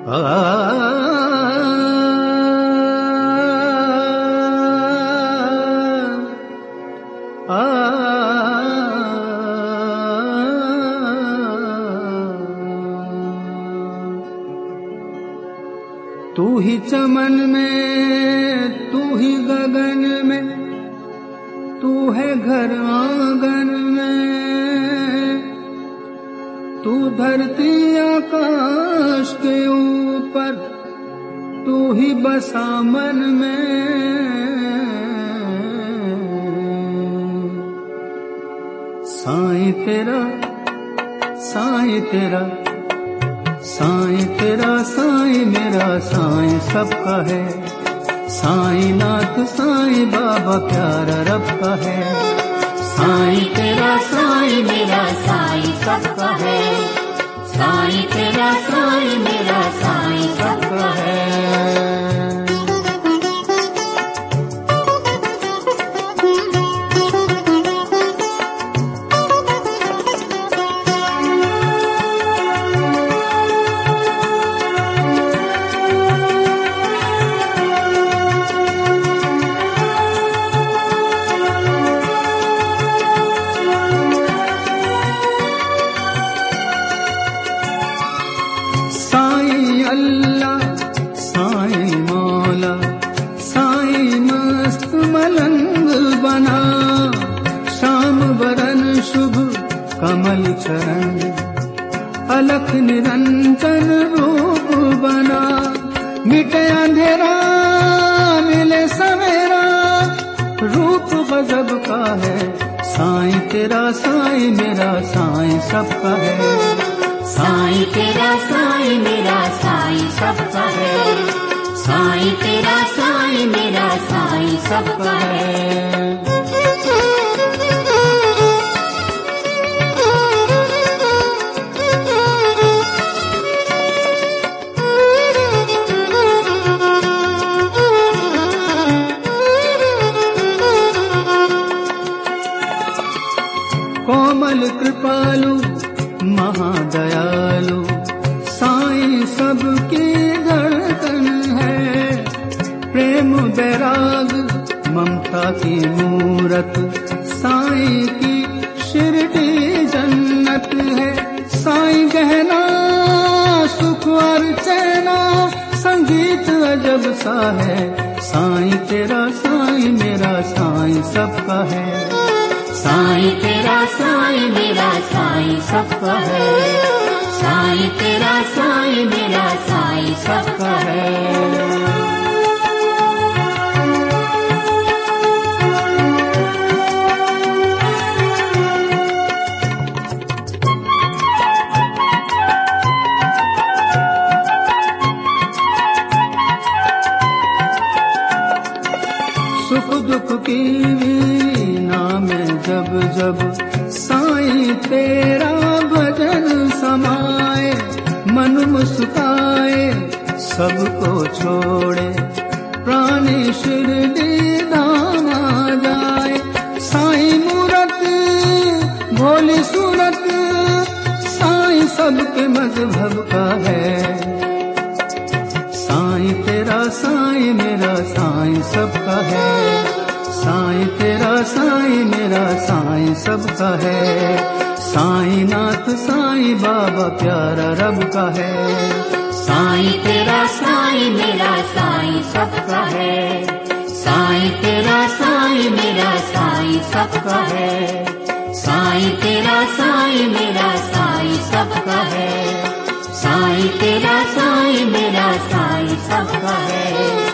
तू ही चमन में, तू ही गगन में, तू है घर आंगन में, तू धरती आकाश के ऊपर, तू ही बसा मन में। साईं तेरा, साईं तेरा, साईं तेरा, साईं मेरा, साईं सबका है। साईं नाथ, साईं बाबा प्यारा रब का है। साईं तेरा, साईं मेरा, साईं सबका है। साईं तेरा, साईं मेरा, साईं सबका है। साईं अल्लाह, साईं मौला, साईं मस्त मलंग बना, श्याम वरन शुभ कमल चरण, अलख निरंजन रूप बना। मिटे अंधेरा मिले सवेरा, रूप गजब का है। साईं तेरा, साईं मेरा, साईं सबका है। साईं तेरा, साईं मेरा, साईं सबका है। साईं तेरा, साईं मेरा, साईं सबका है। कोमल कृपालु महादयालु, साईं सबकी धड़कन है। प्रेम बैराग ममता की मूरत, साईं की शिरडी जन्नत है। साईं गहना सुख और चैना, संगीत अजब सा है। साईं तेरा, साईं मेरा, साईं सबका है। साईं तेरा, साईं मेरा, साईं सबका है। साईं तेरा, साईं मेरा, साईं सबका है। सुख दुख की वीणा में जब जब, साईं तेरा भजन समाए। मन मुस्काए सबको छोड़े, प्राणी शिरडी धाम आ जाए। साईं मूरत भोली सूरत, साईं सबके मजहब का है। साईं तेरा, साईं मेरा, साईं सबका है। साईं तेरा, साईं मेरा, साईं सबका है। साईं नाथ, साईं बाबा प्यारा रब का है। साईं तेरा, साईं मेरा, साईं सबका है। साईं तेरा, साईं मेरा, साईं सबका है। साईं तेरा, साईं मेरा, साईं सबका है। साईं तेरा, साईं मेरा, साईं सबका है।